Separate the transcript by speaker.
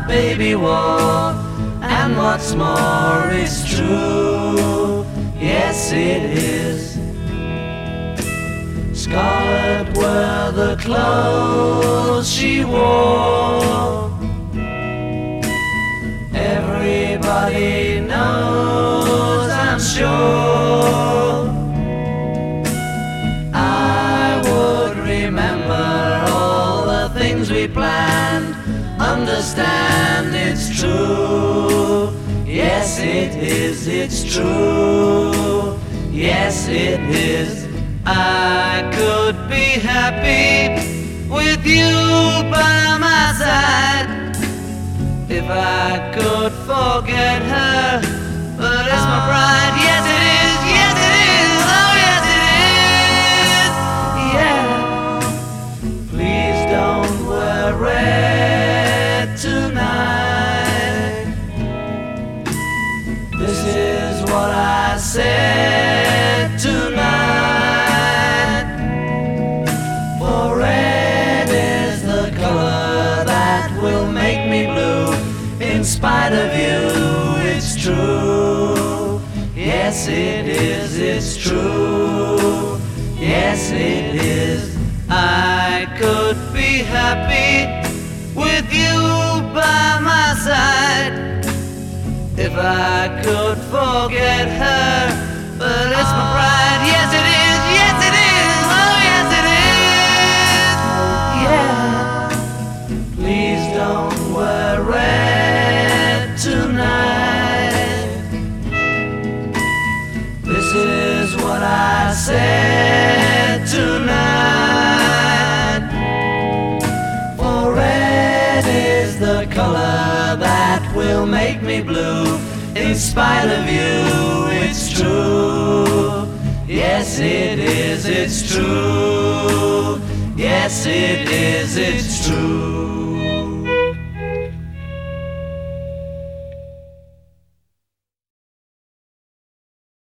Speaker 1: baby wore. And what's more is true, yes it is. Scarlet were the clothes she wore. Everybody knows, I'm sure. I would remember all the things we planned. Understand it's true, yes it is, it's true, yes it is. I could be happy with you by my side if I could forget her, but it's my pride. Yes it is, yes it is, oh yes it is, yeah. Please don't worry tonight. This is what I said tonight. For red is the color that will make me blue. In spite of you, it's true. Yes it is, it's true. Yes it is. I could be happy with you by my side if I could forget her, but it's my pride. Yes it is, yes it is, oh yes it is, yeah. Please don't worry tonight. This is what I said tonight. For red is the color that will make me blue. In spite of you, it's true. Yes it is, it's true. Yes it is, it's true.